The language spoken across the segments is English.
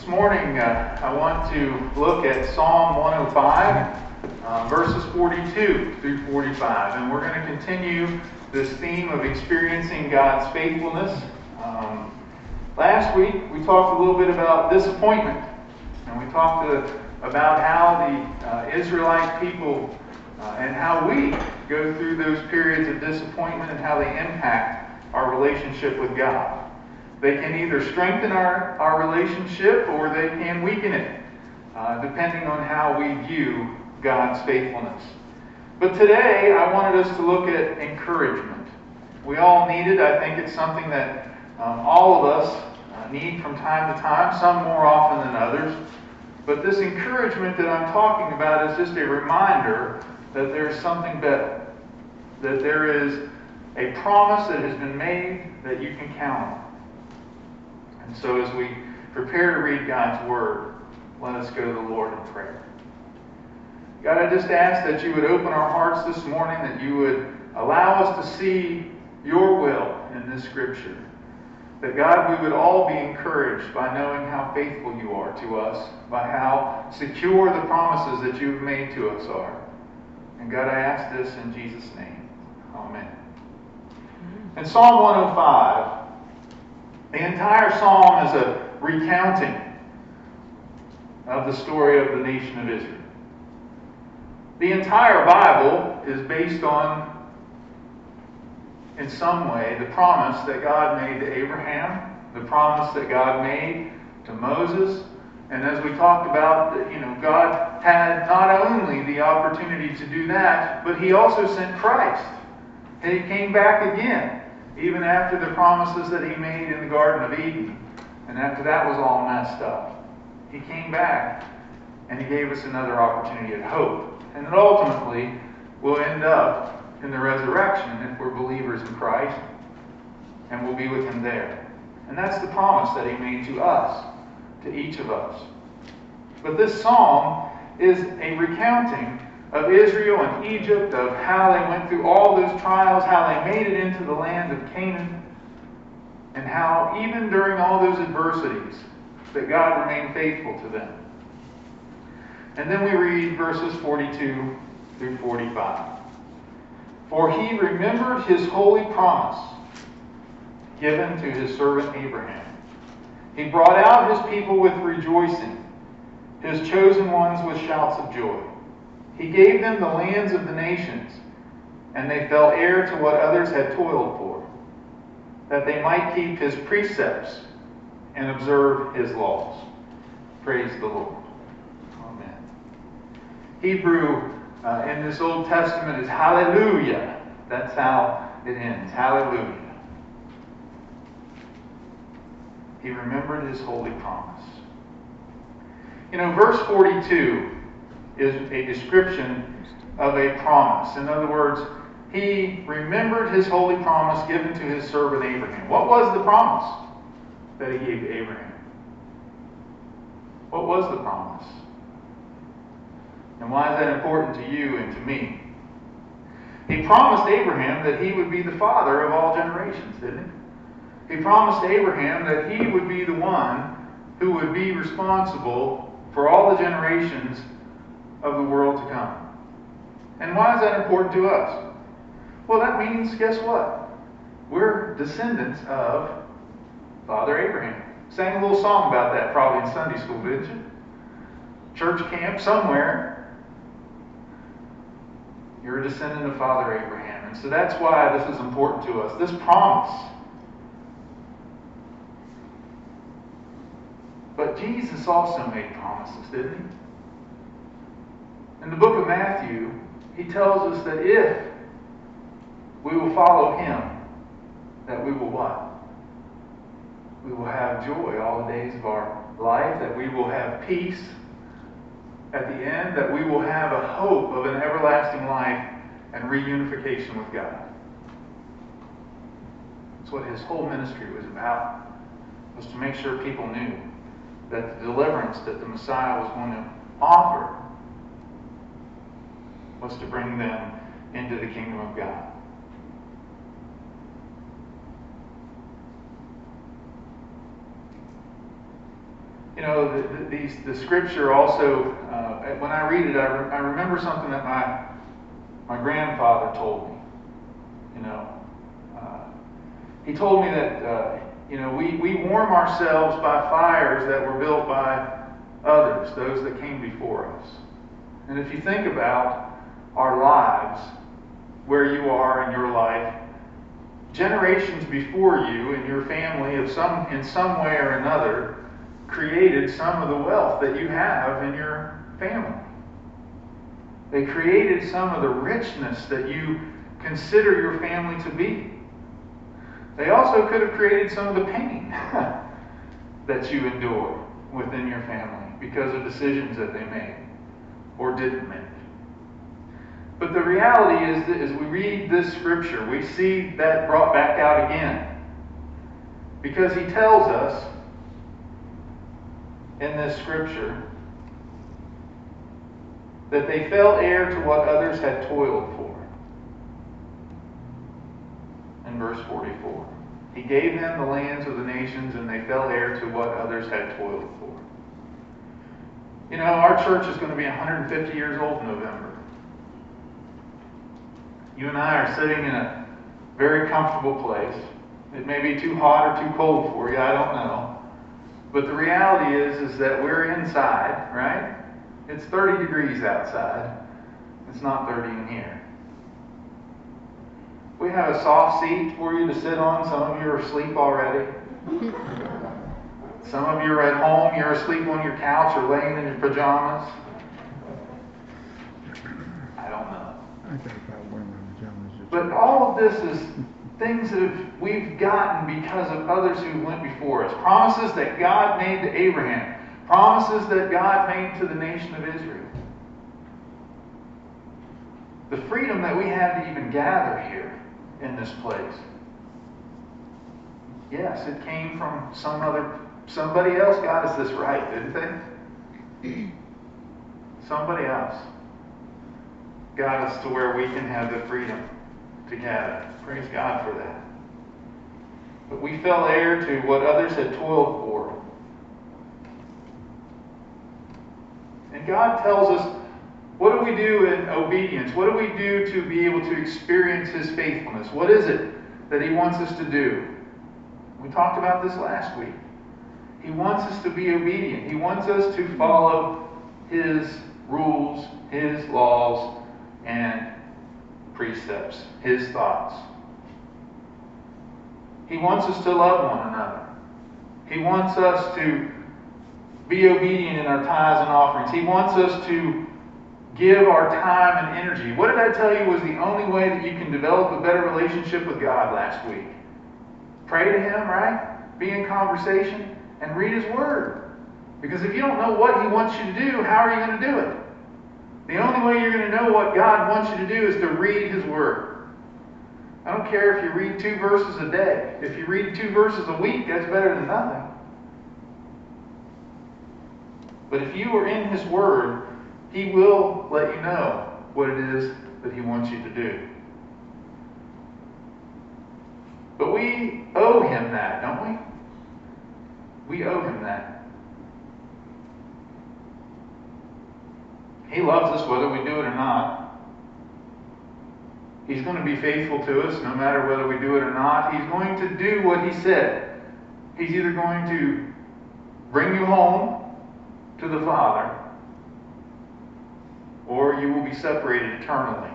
morning, I want to look at Psalm 105, verses 42 through 45. And we're going to continue this theme of experiencing God's faithfulness. Last week, we talked a little bit about disappointment. And we talked about how the Israelite people and how we go through those periods of disappointment and how they impact our relationship with God. They can either strengthen our relationship or they can weaken it, depending on how we view God's faithfulness. But today, I wanted us to look at encouragement. We all need it. I think it's something that all of us need from time to time, some more often than others. But this encouragement that I'm talking about is just a reminder that there's something better, that there is a promise that has been made that you can count on. And so as we prepare to read God's Word, let us go to the Lord in prayer. God, I just ask that you would open our hearts this morning, that you would allow us to see your will in this Scripture. That, God, we would all be encouraged by knowing how faithful you are to us, by how secure the promises that you've made to us are. And God, I ask this in Jesus' name. Amen. In Psalm 105, the entire psalm is a recounting of the story of the nation of Israel. The entire Bible is based on, in some way, the promise that God made to Abraham, the promise that God made to Moses. And as we talked about, God had not only the opportunity to do that, but he also sent Christ. And he came back again, even after the promises that he made in the Garden of Eden. And after that was all messed up, he came back and he gave us another opportunity at hope. And it ultimately will end up in the resurrection if we're believers in Christ, and we'll be with him there. And that's the promise that he made to us, to each of us. But this psalm is a recounting of Israel and Egypt, of how they went through all those trials, how they made it into the land of Canaan, and how even during all those adversities that God remained faithful to them. And then we read verses 42 through 45. For he remembered his holy promise given to his servant Abraham. He brought out his people with rejoicing, his chosen ones with shouts of joy. He gave them the lands of the nations, and they fell heir to what others had toiled for, that they might keep his precepts and observe his laws. Praise the Lord. Amen. Hebrew in this Old Testament is hallelujah. That's how it ends. Hallelujah. He remembered his holy promise. Verse 42 is a description of a promise. In other words, he remembered his holy promise given to his servant Abraham. What was the promise that he gave to Abraham? What was the promise? And why is that important to you and to me? He promised Abraham that he would be the father of all generations, didn't he? He promised Abraham that he would be the one who would be responsible for all the generations of the world to come. And why is that important to us? Well, that means, guess what? We're descendants of Father Abraham. Sang a little song about that probably in Sunday school, didn't you? Church camp somewhere. You're a descendant of Father Abraham. And so that's why this is important to us. This promise. But Jesus also made promises, didn't he? In the book of Matthew, he tells us that if we will follow him, that we will what? We will have joy all the days of our life, that we will have peace at the end, that we will have a hope of an everlasting life and reunification with God. That's what his whole ministry was about, was to make sure people knew that the deliverance that the Messiah was going to offer was to bring them into the kingdom of God. You know, the scripture also, when I read it, I remember something that my grandfather told me. You know, he told me that, we warm ourselves by fires that were built by others, those that came before us. And if you think about our lives, where you are in your life, generations before you and your family in some way or another created some of the wealth that you have in your family. They created some of the richness that you consider your family to be. They also could have created some of the pain that you endure within your family because of decisions that they made or didn't make. But the reality is that as we read this scripture, we see that brought back out again. Because he tells us in this scripture that they fell heir to what others had toiled for. In verse 44. He gave them the lands of the nations, and they fell heir to what others had toiled for. You know, our church is going to be 150 years old in November. You and I are sitting in a very comfortable place. It may be too hot or too cold for you, I don't know. But the reality is that we're inside, right? It's 30 degrees outside. It's not 30 in here. We have a soft seat for you to sit on. Some of you are asleep already. Some of you are at home. You're asleep on your couch or laying in your pajamas. I don't know. But all of this is things that we've gotten because of others who went before us. Promises that God made to Abraham. Promises that God made to the nation of Israel. The freedom that we have to even gather here in this place. Yes, it came from somebody else got us this right, didn't they? Somebody else got us to where we can have the freedom to gather. Praise God for that. But we fell heir to what others had toiled for. And God tells us, what do we do in obedience? What do we do to be able to experience His faithfulness? What is it that He wants us to do? We talked about this last week. He wants us to be obedient. He wants us to follow His rules, His laws, and precepts, His thoughts. He wants us to love one another. He wants us to be obedient in our tithes and offerings. He wants us to give our time and energy. What did I tell you was the only way that you can develop a better relationship with God last week? Pray to Him, right? Be in conversation and read His Word. Because if you don't know what He wants you to do, how are you going to do it? The only way you're going to know what God wants you to do is to read His Word. I don't care if you read 2 verses a day. If you read 2 verses a week, that's better than nothing. But if you are in His Word, He will let you know what it is that He wants you to do. But we owe Him that, don't we? We owe Him that. He loves us whether we do it or not. He's going to be faithful to us no matter whether we do it or not. He's going to do what He said. He's either going to bring you home to the Father, or you will be separated eternally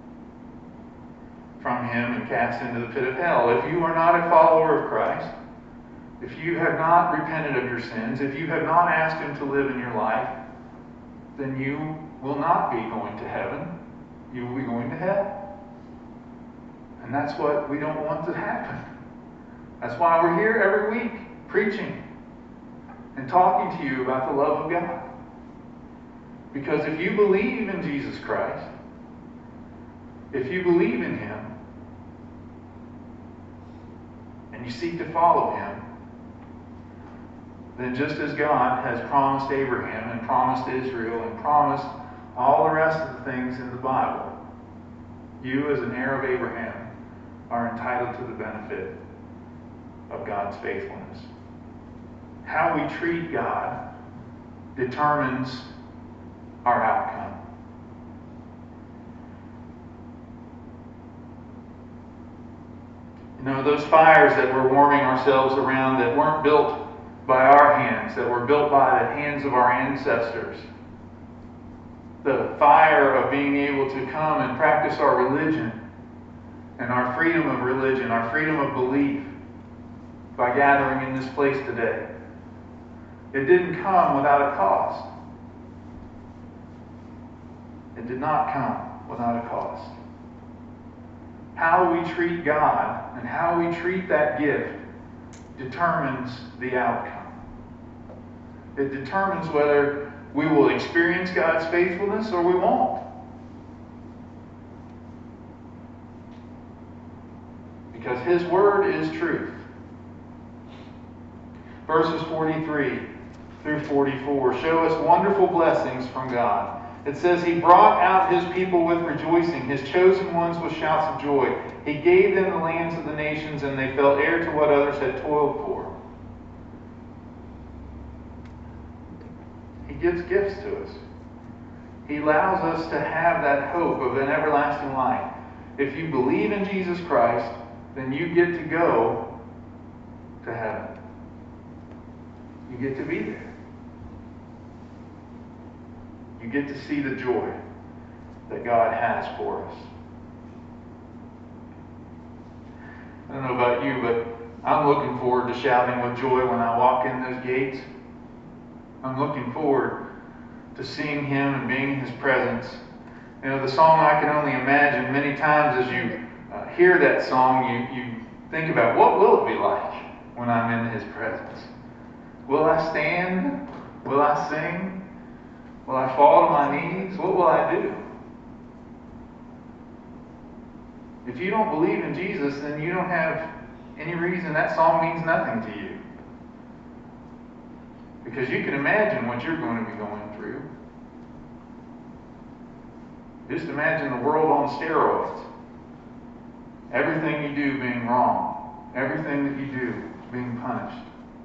from Him and cast into the pit of hell. If you are not a follower of Christ, if you have not repented of your sins, if you have not asked Him to live in your life, then you will not be going to heaven. You will be going to hell. And that's what we don't want to happen. That's why we're here every week preaching and talking to you about the love of God. Because if you believe in Jesus Christ, if you believe in Him, and you seek to follow Him, then just as God has promised Abraham and promised Israel and promised all the rest of the things in the Bible, you as an heir of Abraham are entitled to the benefit of God's faithfulness. how we treat God determines our outcome. You know, those fires that we're warming ourselves around that weren't built by our hands, that were built by the hands of our ancestors. The fire of being able to come and practice our religion and our freedom of religion, our freedom of belief by gathering in this place today. It didn't come without a cost. It did not come without a cost. How we treat God and how we treat that gift determines the outcome. It determines whether we will experience God's faithfulness or we won't. Because His Word is truth. Verses 43 through 44 show us wonderful blessings from God. It says, He brought out His people with rejoicing, His chosen ones with shouts of joy. He gave them the lands of the nations, and they fell heir to what others had toiled for. He gives gifts to us. He allows us to have that hope of an everlasting life. If you believe in Jesus Christ, then you get to go to heaven. You get to be there. You get to see the joy that God has for us. I don't know about you, but I'm looking forward to shouting with joy when I walk in those gates. I'm looking forward to seeing Him and being in His presence. You know, the song I Can Only Imagine, many times as you hear that song, you think about, what will it be like when I'm in His presence? Will I stand? Will I sing? Will I fall to my knees? What will I do? If you don't believe in Jesus, then you don't have any reason. That song means nothing to you. Because you can imagine what you're going to be going through. Just imagine the world on steroids. Everything you do being wrong. Everything that you do being punished.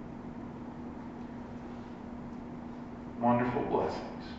Wonderful blessings.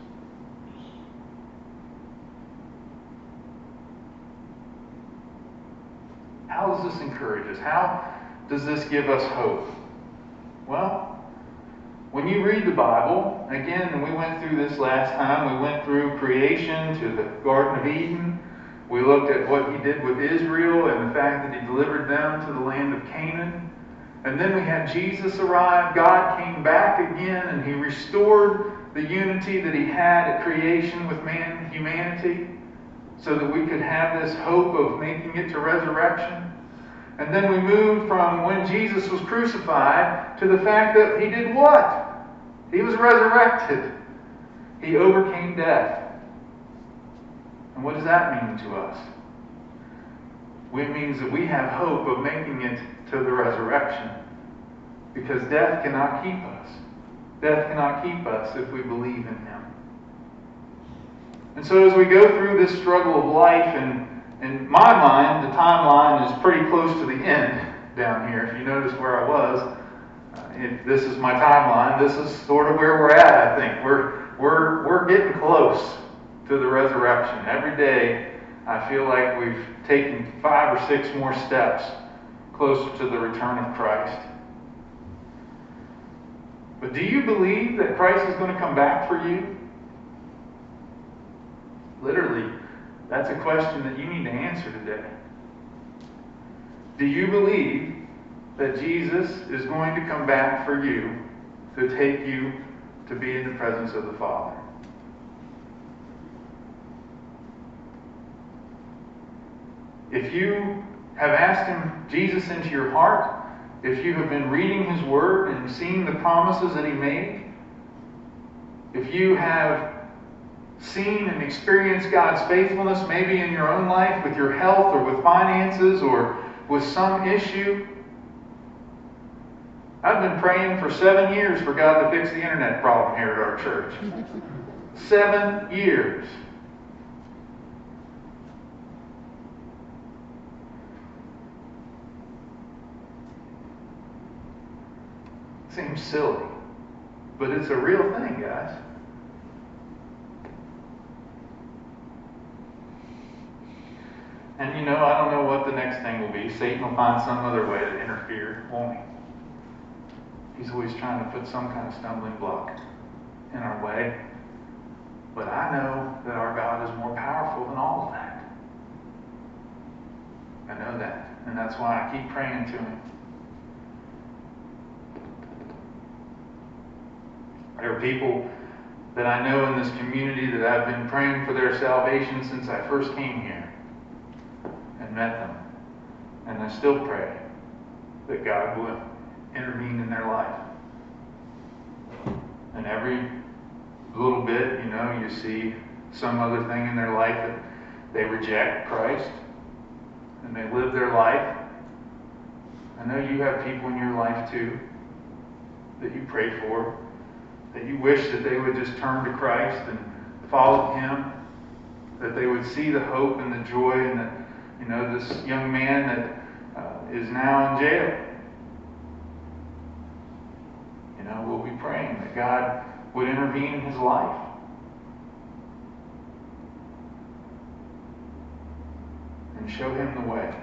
How does this encourage us? How does this give us hope? Well, when you read the Bible, again, we went through this last time. We went through creation to the Garden of Eden. We looked at what He did with Israel and the fact that He delivered them to the land of Canaan. And then we had Jesus arrive. God came back again and He restored the unity that He had at creation with humanity, so that we could have this hope of making it to resurrection. And then we moved from when Jesus was crucified to the fact that He did what? He was resurrected. He overcame death. And what does that mean to us? It means that we have hope of making it to the resurrection. Because death cannot keep us. Death cannot keep us if we believe in Him. And so as we go through this struggle of life, and in my mind, the timeline is pretty close to the end down here. If you notice where I was, if this is my timeline, this is sort of where we're at, I think. We're getting close to the resurrection. Every day, I feel like we've taken 5 or 6 more steps closer to the return of Christ. But do you believe that Christ is going to come back for you? Literally, that's a question that you need to answer today. Do you believe that Jesus is going to come back for you to take you to be in the presence of the Father? If you have asked Jesus into your heart, if you have been reading His Word and seen the promises that He made, if you have seen and experienced God's faithfulness, maybe in your own life, with your health or with finances or with some issue. I've been praying for 7 years for God to fix the internet problem here at our church. 7 years. Seems silly, but it's a real thing, guys. And you know, I don't know what the next thing will be. Satan will find some other way to interfere, won't he? He's always trying to put some kind of stumbling block in our way. But I know that our God is more powerful than all of that. I know that. And that's why I keep praying to Him. There are people that I know in this community that I've been praying for their salvation since I first came here and met them. And I still pray that God will intervene in their life. And every little bit, you know, you see some other thing in their life that they reject Christ and they live their life. I know you have people in your life too that you pray for, that you wish that they would just turn to Christ and follow Him, that they would see the hope and the joy, and that, you know, this young man that is now in jail. You know, we'll be praying that God would intervene in his life. And show him the way.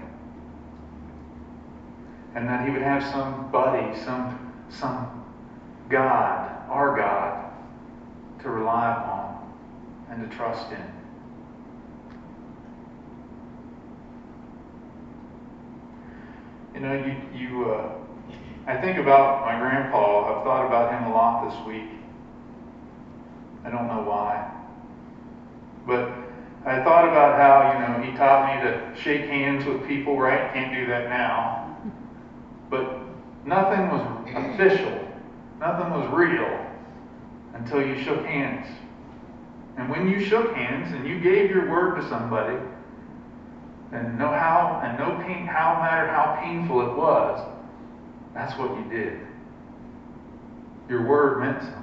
And that he would have somebody, some God, our God, to rely upon and to trust in. You know, I think about my grandpa. I've thought about him a lot this week. I don't know why. But I thought about how, you know, he taught me to shake hands with people, right? Can't do that now. But nothing was official. Nothing was real until you shook hands. And when you shook hands and you gave your word to somebody, and no matter how painful it was, that's what you did. Your word meant something.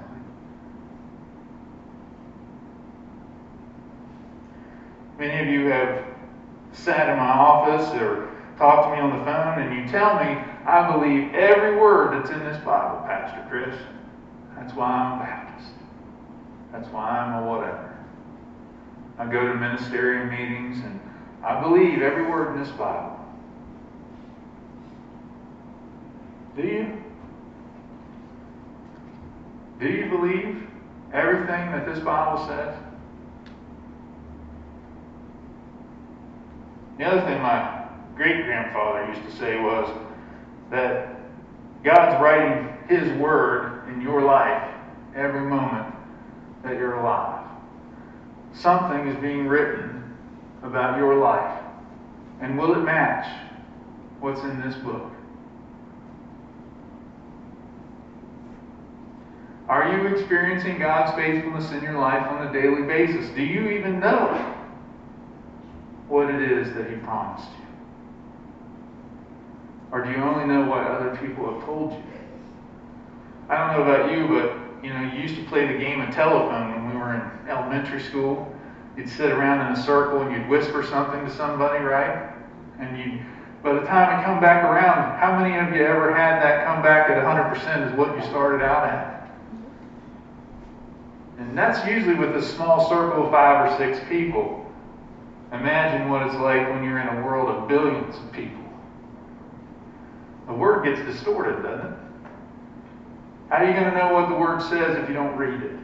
Many of you have sat in my office or talked to me on the phone and you tell me, I believe every word that's in this Bible, Pastor Chris. That's why I'm a Baptist. That's why I'm a whatever. I go to ministerial meetings and I believe every word in this Bible. Do you? Do you believe everything that this Bible says? The other thing my great-grandfather used to say was that God's writing His word in your life every moment that you're alive. Something is being written about your life. And will it match what's in this book? Are you experiencing God's faithfulness in your life on a daily basis? Do you even know what it is that He promised you? Or do you only know what other people have told you? I don't know about you, but you used to play the game of telephone when we were in elementary school. You'd sit around in a circle and you'd whisper something to somebody, right? And by the time it come back around, how many of you ever had that come back at 100% is what you started out at? And that's usually with a small circle of 5 or 6 people. Imagine what it's like when you're in a world of billions of people. The word gets distorted, doesn't it? How are you going to know what the word says if you don't read it?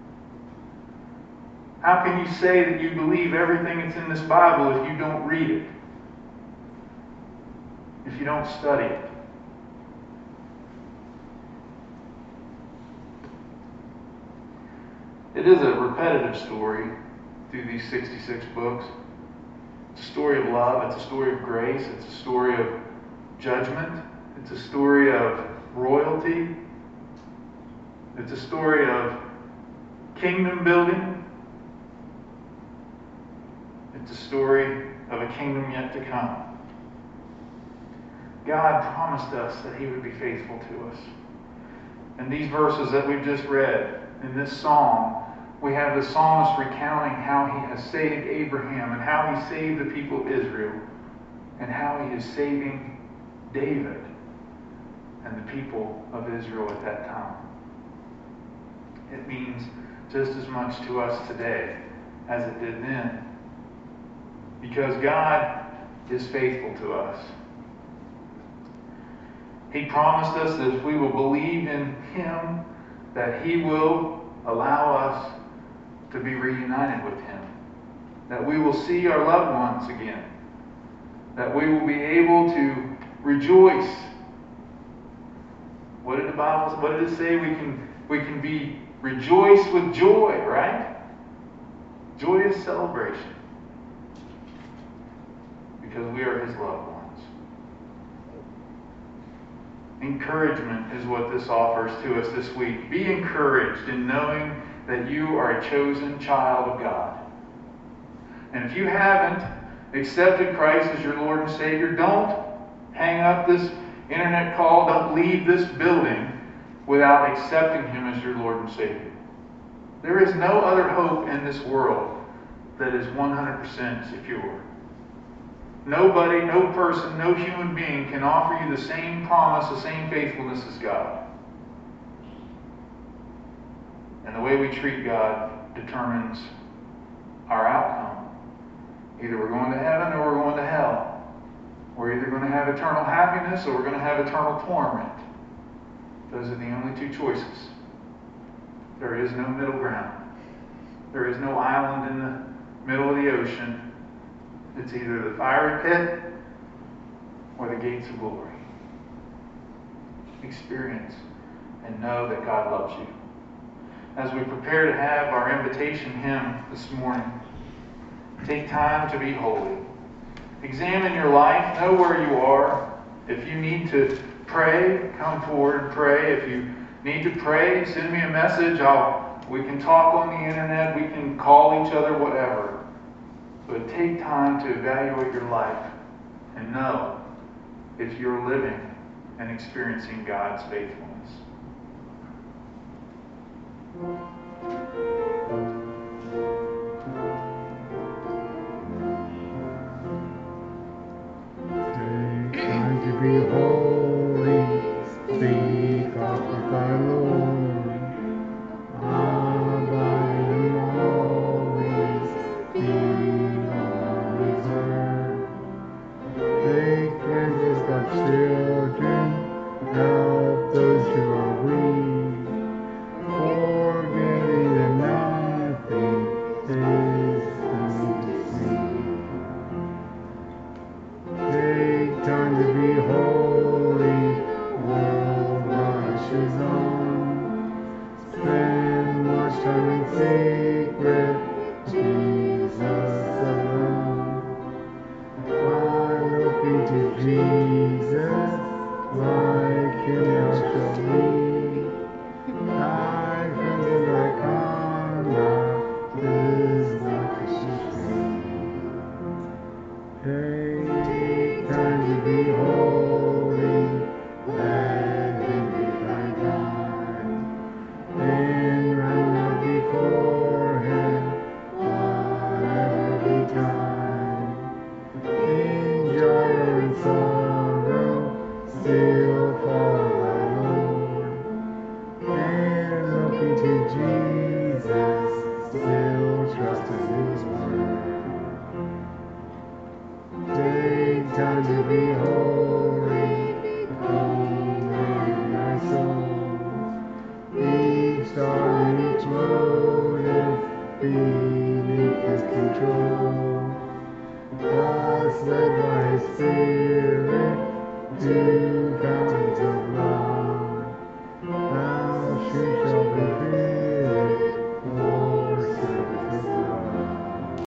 How can you say that you believe everything that's in this Bible if you don't read it? If you don't study it? It is a repetitive story through these 66 books. It's a story of love. It's a story of grace. It's a story of judgment. It's a story of royalty. It's a story of kingdom building. It's a story of a kingdom yet to come. God promised us that He would be faithful to us. And these verses that we've just read in this psalm, we have the psalmist recounting how he has saved Abraham and how he saved the people of Israel and how he is saving David and the people of Israel at that time. It means just as much to us today as it did then, because God is faithful to us. He promised us that if we will believe in Him, that He will allow us to be reunited with Him, that we will see our loved ones again, that we will be able to rejoice. What did it say? We can be rejoice with joy, right? Joyous celebration, because we are His loved ones. Encouragement is what this offers to us this week. Be encouraged in knowing that you are a chosen child of God. And if you haven't accepted Christ as your Lord and Savior, don't hang up this internet call. Don't leave this building without accepting Him as your Lord and Savior. There is no other hope in this world that is 100% secure. Nobody, no person, no human being can offer you the same promise, the same faithfulness as God. And the way we treat God determines our outcome. Either we're going to heaven or we're going to hell. We're either going to have eternal happiness or we're going to have eternal torment. Those are the only two choices. There is no middle ground. There is no island in the middle of the ocean. It's either the fiery pit or the gates of glory. Experience and know that God loves you. As we prepare to have our invitation hymn this morning, take time to be holy. Examine your life. Know where you are. If you need to pray, come forward and pray. If you need to pray, send me a message. We can talk on the internet. We can call each other, whatever. But take time to evaluate your life and know if you're living and experiencing God's faithfulness. Take time to be holy, speak of thy Lord. Abide him always, be on his word. Take friends as God's children, help those who are weak, forgetting that nothing is unseen. Take time to be holy, world rushes on. Spend much time in secret.